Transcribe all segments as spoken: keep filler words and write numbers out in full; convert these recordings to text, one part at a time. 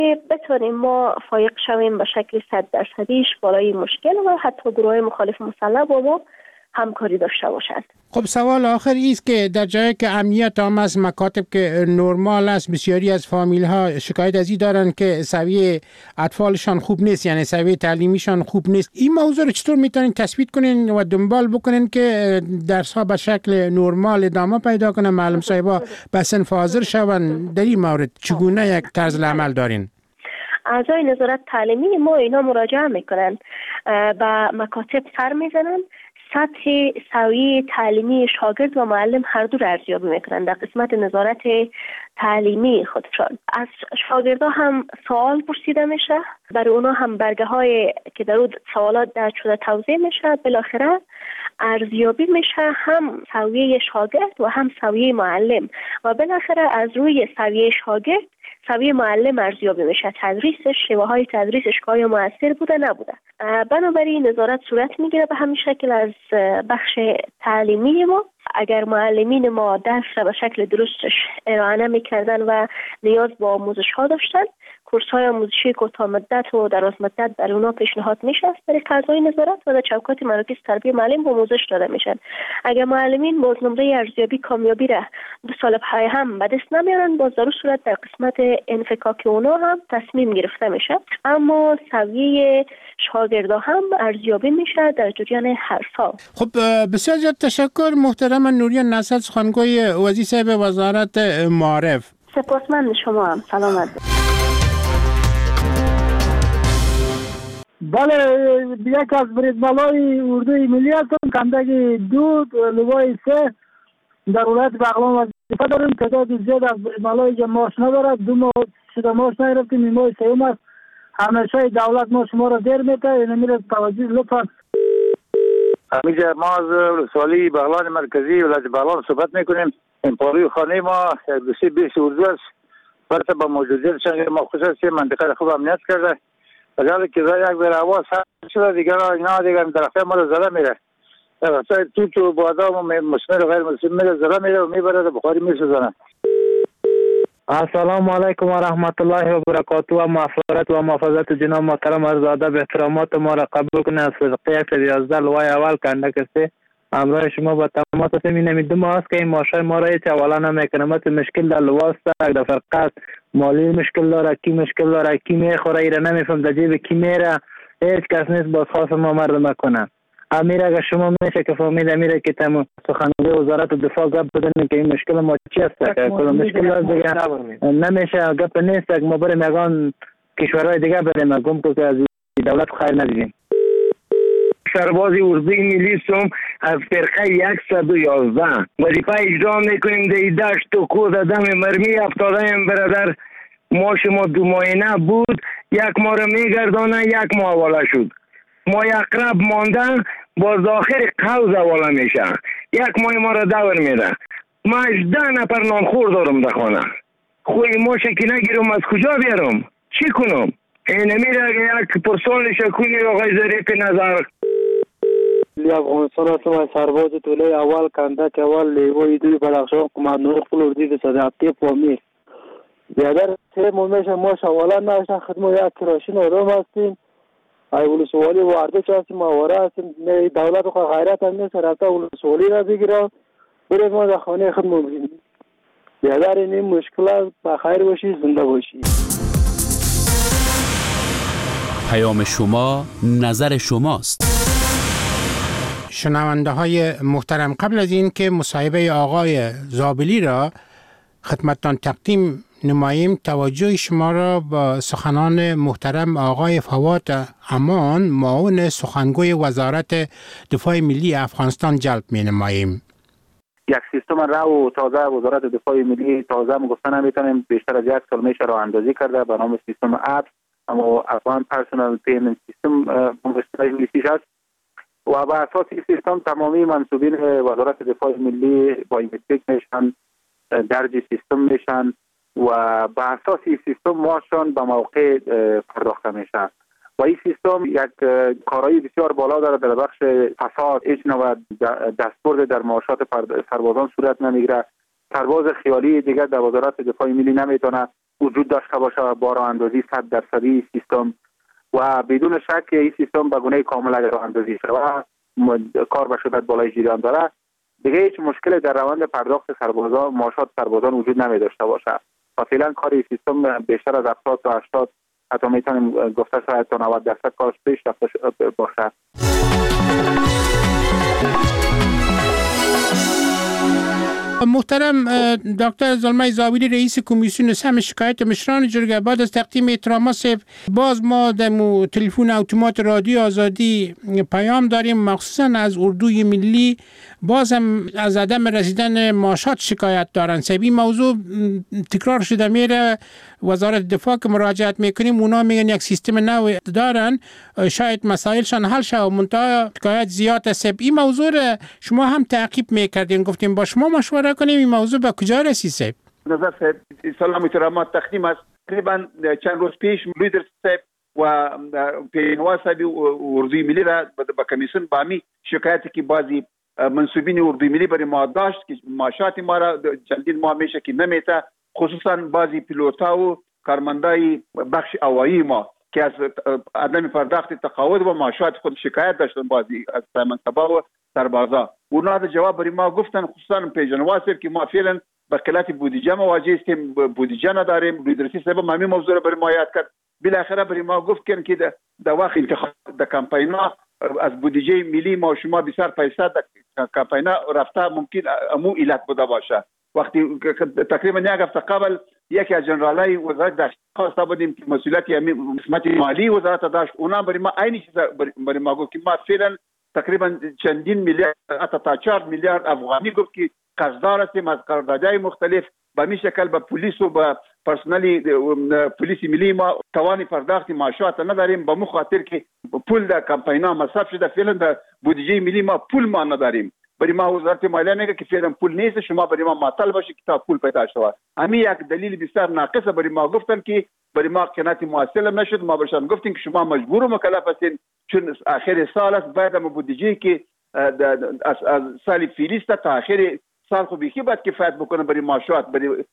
بتونیم ما فایق شویم به شکل صد درصدیش بالای مشکل و حتی گروه مخالف مسلح با ما همکاری داشته باشند. خب سوال آخر ایست که در جایی که امنیت عام است، مکاتب که نرمال است، بسیاری از فامیل ها شکایت از این دارن که سویه اطفالشان خوب نیست، یعنی سویه تعلیمیشان خوب نیست. این موضوع رو چطور میتونین تثبیت کنین و دنبال بکنین که درس ها به شکل نرمال ادامه پیدا کنه، معلم صاحبا به صنف حاضر شون؟ در این مورد چگونه یک طرز عمل دارین؟ اعضای نظارت تعلیمی ما اینا مراجعه میکنن، به مکاتب سر میزنن، سطح سویه تعلیمی شاگرد و معلم هر دو را ارزیابی میکنن در قسمت نظارت تعلیمی خودشان. از شاگردا هم سوال پرسیده میشه، برای اونا هم برگه های که در اون سوالات درج شده توضیح میشه، بالاخره ارزیابی میشه هم سویه شاگرد و هم سویه معلم و بالاخره از روی سویه شاگرد سویه معلم ارزیابی میشه، تدریسش، شیوه های تدریسش که آیا مؤثر بوده نبوده. بنابراین نظارت صورت میگیره به همین شکل از بخش تعلیمی ما. اگر معلمین ما درس را به شکل درستش ارائه نمیکردن و نیاز به آموزش ها داشتن، کورس های آموزشی کوتاه مدت و دراز مدت برای اونا پیشنهاد میشه از طریق اعضای نظارت و در چوکات مراکز تربیت معلم آموزش داده میشن. اگر معلمین باز نمره ارزیابی کامیابی را دو سال پای هم به دست نمیارن، باز در صورت در قسمت انفکاک اونا هم تصمیم گرفته میشه، اما سویه شاگردا هم ارزیابی میشه در جریان هر سال. خب بسیار زیاد تشکر محترم نوریه نصر، سخنگوی وزیر صاحب وزارت معارف. سپاسمند شما هم. سلامت. بله، یک از بریدمالای اردوی ملی هستم، کندگی دو، لوای سه در ولایت بغلان وظیفه داریم. تعداد زیاد از بریدمالایی که ماش ندارد، دو ماه شده ماش نگرفتیم، این ماه سوم است. همیشه دولت ما شما را دیر میته، این میره توجه لطفا. همینجا ما از ولسوالی بغلان مرکزی ولایت بغلان صحبت میکنیم. این پاروی خانه ما بسی بیس اردو است، برای با موجودیت شنگ ما خصوصی منطقه خوب امنیت کرده. ولی که رای یک بر آواز شده دیگر اینا دیگر درخته ما رو زده میره. مثلا تو تو بادام مسمر غیر مسمر زده میره و میبره بخاری میسوزنه. السلام علیکم و رحمت الله و برکاته و مغفرت و محافظت جناب محترم ارزاده به احترامات ما را قبول کنه. از صدقه یک یازده لوای اول کنده کسی امرای شما با تمامات سمی نمیدو ما است که این ماشای ما را هیچ اولا نمیکنمت مشکل در لواست در فرقات مالی مشکل داره، کی مشکل داره، کی میخوره ایره نمیفهم در جیب کی میره، هیچ کس نیست باز خواست ما مردم کنه. امیر اگر شما میشه که فهمید امیره که تم سخنگوی وزارت دفاع گپ بدن که این مشکل ما چی است که کلا مشکل است دیگه نمیشه گپ نیست که ما بریم یگان کشورهای دیگه بریم گم که از دولت خیر ندیدیم. سرباز اردوی ملی سوم از فرقه صد و یازده وظیفه اجرا میکنیم. در دشت و کوه دم مرمی افتادیم برادر. ما شما دو ماهینه بود، یک ماه رو میگردانه، یک ماه حواله شد. ما یک قرب مانده باز آخر قوز حواله میشه، یک ماه ما رو دور میده. ما ده نفر نانخور دارم در خانه، خوی ما شکی نگیرم از کجا بیارم، چی کنم؟ این میره یک پرسال شکونی آقای ظریف نظر. لی افغانستان هستم، از سرباز طوله اول کندک اول لیوی دوی بدخشان کماندور خپل اردوی د صداقتی پامیر. بیادر سه مومیشه ما شواله نشن خدمو یک کراشین آدم هستیم. ای ولسوالی وارده چه هستیم مواره هستیم. دولت خواهد غیرت هم نیست رفته ولسوالی را بگیرم برید ما در خانه خدمو بگیریم. بیادر این مشکلات بخیر باشی، زنده باشی. پیام شما نظر شماست. شنونده های محترم، قبل از این که مصاحبه آقای زابلی را خدمتتان تقدیم نماییم، توجه شما را با سخنان محترم آقای فواد امان معاون سخنگوی وزارت دفاع ملی افغانستان جلب می نماییم. یک سیستم رو تازه وزارت دفاع ملی تازه گفتن نمیتونیم بیشتر از یک سال میشه راه اندازی کرده به نام سیستم اپ، اما افغان پرسونال پیمنت سیستم به اصطلاح انگلیسیش است و بر اساس این سیستم تمامی منصوبین وزارت دفاع ملی با اینوستیک میشن، درج سیستم میشن و بر اساس این سیستم ماشون به موقع پرداخته میشه و این سیستم یک کارایی بسیار بالا داره در بخش فساد. هیچ نوع دستبرد در معاشات سربازان صورت نمیگیره. سرباز خیالی دیگر در وزارت دفاع ملی نمیتونه وجود داشته باشه و با راه اندازی صد درصدی سیستم و بدون شک این سیستم به گونه کامل اگر راه اندازی شود کار به شدت بالای جریان داره، دیگه هیچ مشکلی در روند پرداخت سربازان معاشات سربازان وجود نمی داشته باشه و فعلا کار این سیستم بیشتر از هفتاد تا هشتاد حتی میتونیم گفته شاید تا نود درصد کارش پیش رفته باشه. محترم دکتر زلمه زاویری رئیس کمیسیون سهم شکایت مشران جرگه، بعد از تقدیم احترامات باز ما در تلفن اتومات رادیو آزادی پیام داریم مخصوصا از اردوی ملی باز هم از عدم رسیدن معاشات شکایت دارن. سبی موضوع تکرار شده میره، وزارت دفاع که مراجعت میکنیم اونا میگن یک سیستم نو دارن شاید مسائلشان حل شه و منتها شکایت زیاد است. این موضوع شما هم تعقیب میکردین، گفتیم با شما مشوره کنیم این موضوع به کجا رسید؟ نظر صاحب سلام احترامات تقدیم است. تقریبا چند روز پیش لیدر صاحب و پیشوا صاحب اردوی ملی را به کمیسیون بامی شکایتی که بعضی منصوبین اردوی ملی برای ما داشت که معاشات ما را چندین ماه میشه که نمیته، خصوصا بعضی پیلوتا و کارمندای بخش هوایی ما که از عدم پرداخت تقاعد و معاشات خود شکایت داشتن بعضی از منصبا و سربازا. اونا دا جواب برای ما گفتن، خصوصا پیشوا صاحب که ما فعلا به قلت بودجه مواجه هستیم، بودجه نداریم. لیدرسی صاحب ما همین موضوع برای ما یاد کرد. بالاخره برای ما گفت که در وقت انتخاب در کمپینا از بودجه ملی ما شما بسیار پیسه در کمپینا رفته ممکن امو علت بوده باشه. وقتی تقریبا یک هفته قبل یکی از جنرالای وزارت داشت خواسته بودیم که مسئولیت قسمت مالی وزارت داشت، اونا برای ما عین چیز برای ما گفت که ما فعلا تقریبا چندین میلیارد حتی تا چهار میلیارد افغانی گفت که قرضدار هستیم از قراردادهای مختلف به می شکل به پلیس و به پرسنل پلیس ملی ما توان پرداخت معاشات نداریم، به مخاطر که پول در کمپینا مصرف شده فعلا در بودجه ملی ما پول ما نداریم. برای ما وزارت مالیه میگه که فعلا پول نیست، شما برای ما معطل باشید که تا پول پیدا شود. همین یک دلیل بسیار ناقصه برای ما گفتن که برای ما قناعت موصل نشد. ما برشان گفتیم که شما مجبور و مکلف هستین چون آخر سال است، باید ما بودجه که از سال فیلیست تا آخر سال خو بیخی باید کفایت بکنه برای معاشات، برای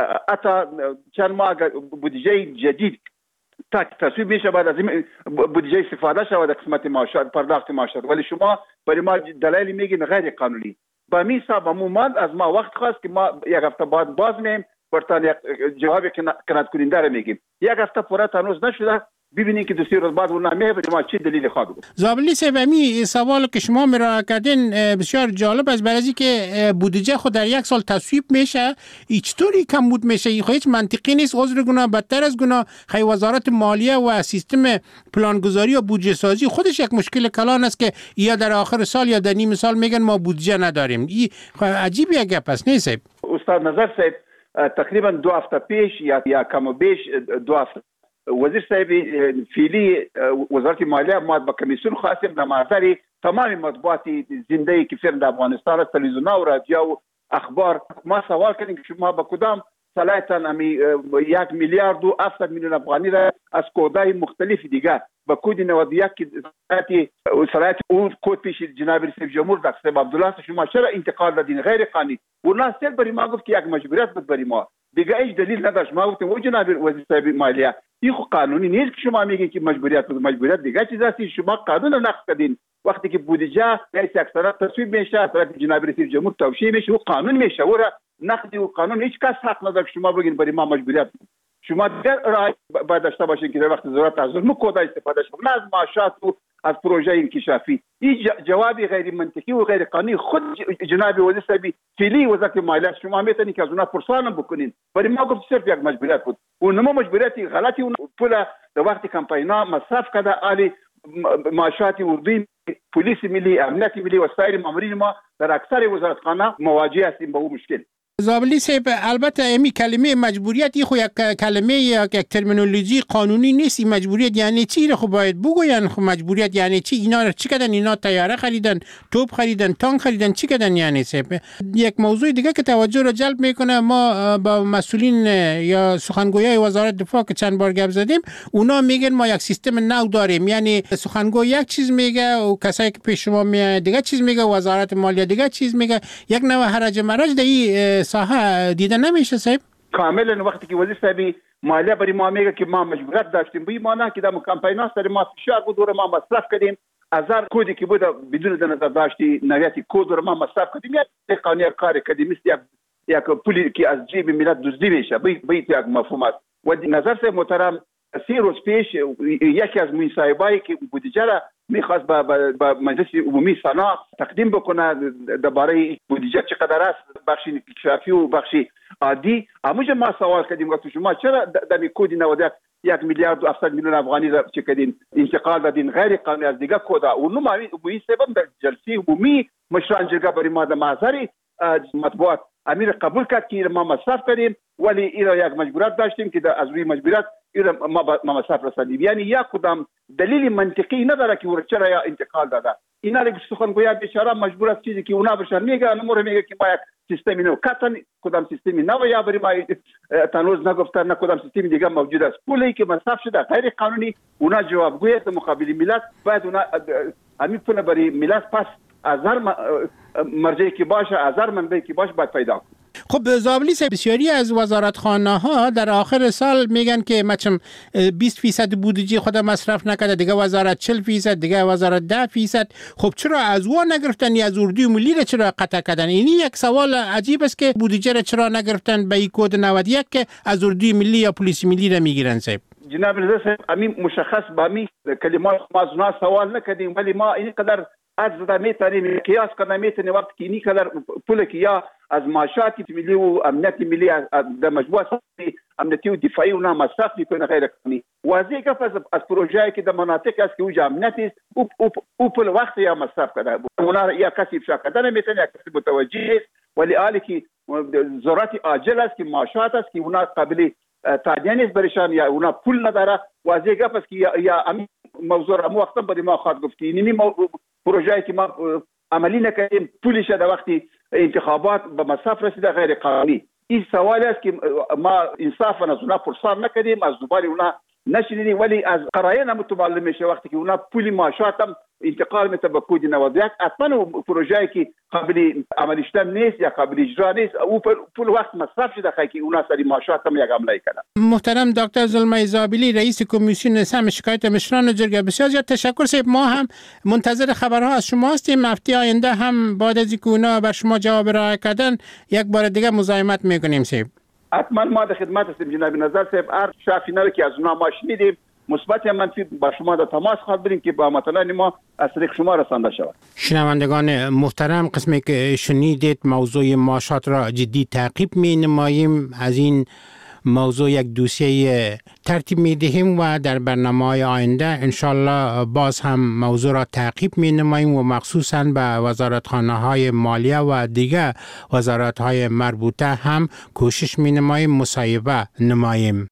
حتی چند ماه بودجه جدید تا تصویب میشه بعد از این بودجه استفاده شود در قسمت معاشات پرداخت معاشات، ولی شما برای ما دلایل میگین غیر قانونی. با می صاحب عموما از ما وقت خواست که ما یک هفته بعد باز میم برتان یک جواب قناعت کننده رو میگیم. یک هفته پورا تنوز نشده، ببینید که دو سه روز بعد اون میه ما چی دلیل خواهد بود. زابلی صاحبی سوال که شما مرا کردین بسیار جالب است، برای اینکه بودجه خود در یک سال تصویب میشه چطوری کمبود میشه؟ این هیچ منطقی نیست. عذر گناه بدتر از گناه. خیلی وزارت مالیه و سیستم پلانگذاری و بودجه سازی خودش یک مشکل کلان است که یا در آخر سال یا در نیم سال میگن ما بودجه نداریم. این عجیب یک گپ است. نیست استاد نظر صاحب تقریبا دو هفته پیش یا یا کم و بیش دو هفته وزیر صاحب فعلی وزارت مالیه ما با کمیسیون خواستیم در محضر تمام مطبوعات زنده که فعلا در افغانستان است، تلویزیون و رادیو و اخبار، ما سوال کردیم که شما با کدام صلاحیتان امی یک میلیارد و هفتصد میلیون افغانی را از کودهای مختلف دیگه با کود نود و یک که صلاحیت اون کود پیش جناب رئیس جمهور دکتر عبدالله شما چرا انتقال دادین غیر قانونی؟ و ناصر برای ما گفت که یک مجبوریت بود برای ما، دیگه هیچ دلیل نداشت. ما گفتیم و جناب وزیر صاحب مالیه این خو قانونی نیست که شما میگین که مجبوریت بود. مجبوریت دیگه چیز است، شما قانون رو نقض کردین. وقتی که بودجه رئیس اکثریت تصویب میشه طرف جناب رئیس جمهور توشیح میشه و قانون میشه و نقض و قانون هیچ کس حق نداره شما بگین برای ما مجبوریت بود. شما در رای باید داشته باشین که در وقت ضرورت از اون کد استفاده شد، نه از معاشات و از پروژه انکشافی. این جوابی غیر منطقی و غیر قانونی خود جناب وزیر صاحب فعلی وزارت مالیه شما میتونید که از اونها پرسان بکنین. برای ما گفت صرف یک مجبوریت بود و نمو مجبوریتی غلطی اون پول در وقت کمپینا مصرف کرده علی معاشات اردوی پلیس ملی امنیت ملی و سایر مامورین ما در اکثر وزارتخانه مواجه هستیم با اون مشکل. زابلی صاحب البته امی کلمه مجبوریت این خو یک کلمه یک ترمینولوژی قانونی نیست. این مجبوریت یعنی چی رو خو باید بگوین. خو مجبوریت یعنی چی؟ اینا چی کردن؟ اینا طیاره خریدن، توپ خریدن، تانک خریدن، چی کردن؟ یعنی صاحب یک موضوع دیگه که توجه رو جلب میکنه، ما با مسئولین یا سخنگویای وزارت دفاع که چند بار گپ زدیم اونا میگن ما یک سیستم نو داریم، یعنی سخنگوی یک چیز میگه و کسایی که پیش شما میاد دیگه چیز میگه، وزارت مالیه دیگه چیز میگه، یک نوع حرج مرج در این ساحه دیده نمیشه صاحب؟ کاملا وقتی که وزیر صاحب مالیه برای ما میگه که ما مجبوریت داشتیم به این معنی که در کمپاین سر ما فشار بود و ما مصرف کردیم هزار کودی که بود بدون در نظر داشتی نویت کود رو ما مصرف کردیم یک قانون کار کردیم مثل یک یک پولی که از جیب ملت دزدی میشه به یک مفهوم است و نظر سے محترم سی روز پیش یکی از مصاحبه‌ای که بودجه را میخواست به مجلس عمومی سنا تقدیم بکنه درباره بودجه چقدر است بخش انکشافی و بخش عادی همونجا ما سوال کردیم گفتیم شما چرا در کد نود و یک یک میلیارد و هفتصد میلیون افغانی را چه کردین انتقال دادین غیر قانونی از دیگه کد و اونم این سبب در جلسه عمومی مشران جرگه برای ما در محضر مطبوعات امیر قبول کرد که ما مصرف کردیم ولی اینا یک مجبوریت داشتیم که از روی مجبوریت اینا ما مصرف رساندیم یعنی یک کدام دلیل منطقی نداره که ور چرا یا انتقال داده اینا رو سخنگوی بیچاره مجبور است چیزی که اونا برشن میگه نمور میگه که ما یک سیستمی نو کاتن کدام سیستمی نو یا برای ما تنوز نگفتن نه کدام سیستم دیگه موجود است پولی که مصرف شده غیر قانونی اونا جوابگوی است مقابل ملت باید اونا همین پول برای ملت پس از هر مرجعی که باشه از هر منبعی که باشه باید پیدا کنه. خب زابلی بسیاری از وزارتخانه ها در آخر سال میگن که مچم بیست فیصد بودجه خود مصرف نکرده دیگه وزارت چهل فیصد دیگه وزارت ده فیصد خب چرا از اون نگرفتن یا از اردوی ملی را چرا قطع کردن اینی یک سوال عجیب است که بودجه را چرا نگرفتن به این کد نود و یک که از اردوی ملی یا پلیس ملی را میگیرن صاحب جناب رضا صاحب همین مشخص با می کلمات ما سوال نکردیم ولی ما این قدر از میتونیم قیاس کنیم میتونیم وقت که اینی قدر پول که یا از معاشات ملی و امنیت ملی در مجموعه امنیتی و دفاعی اونا مصرف میکنه غیر قانونی واضح گفت از از پروژه‌ای که در مناطق است که اوجا امنیت است او او پول وقت یا مصرف کرده اونا یا کسی افشا کردن میتونه یا کسی متوجه است ولی حالی که ضرورت عاجل است که معاشات است که اونا قابل تعدیه نیست برشان یا اونا پول نداره واضح گفت است که یا امین موضوع مو وقتا بدی ما خواهد گفتی اینی پروژه‌ای که ما عملی نکردیم پولش در وقتی انتخابات به مصرف رسیده غیر قانونی این سوال است که ما انصافا از اونا پرسان نکردیم از دوباره اونا نشنیدیم ولی از قرائن متعلم میشه وقتی که اونا پول معاشات هم انتقال میته به کد نود و یک حتما پروژه‌ای که قابل عملی شدن نیست یا قابل اجرا نیست او پول وقت مصرف شده که اونا سری معاشات هم یک عملی کردن. محترم دکتر زلمه زابلی رئیس کمیسیون سهم شکایت مشران جرگه بسیار زیاد تشکر صاحب ما هم منتظر خبرها از شما هستیم هفته آینده هم بعد از اینکه اونا بر شما جواب ارائه کردن یک بار دیگه مزاحمت میکنیم صاحب. حتما ما در خدمت هستیم جناب نظر صاحب هر شافی نره که از اونا ما شنیدیم مثبت یا منفی با شما در تماس خواهد بریم که با مطالعه ما از طریق شما رسانده شود. شنوندگان محترم قسمی که شنیدید موضوع معاشات را جدی تعقیب می نماییم از این موضوع یک دوسیه ترتیب می دهیم و در برنامه‌های آینده انشالله باز هم موضوع را تعقیب می نماییم و مخصوصاً به وزارتخانه‌های مالیه و دیگر وزارت‌های مربوطه هم کوشش می نماییم مصاحبه نماییم.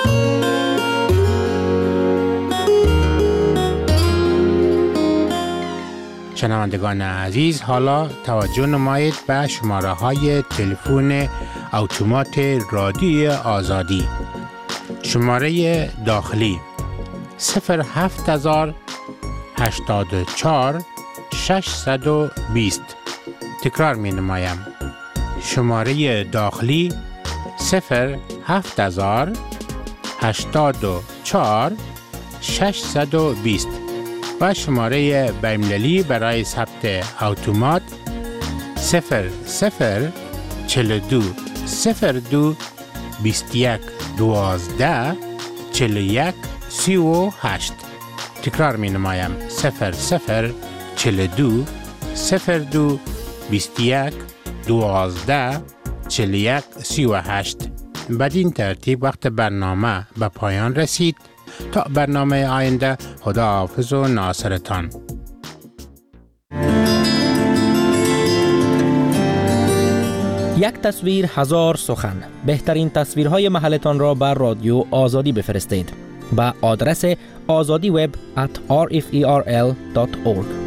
شنوندگان عزیز حالا توجه نمایید به شماره های تلفن اتومات رادیوی آزادی شماره داخلی صفر هفت هزار هشتاد و چهار ششصد و بیست تکرار می نمایم شماره داخلی صفر هفت هزار هشتاد و چهار ششصد و بیست و شماره بین‌المللی برای ثبت اتومات صفر صفر چهل و دو صفر دو بیست و یک دوازده چهل و یک سی و هشت تکرار می نمایم صفر صفر چهل و دو صفر دو بیست و یک دوازده چهل و یک سی و هشت. بدین ترتیب وقت برنامه به پایان رسید. تا برنامه آینده خدا حافظ و ناصرتان. یک تصویر هزار سخن. بهترین تصویرهای محلتان را بر رادیو آزادی بفرستید. با آدرس آزادی وب ات آر اف ای آر ال دات اورگ.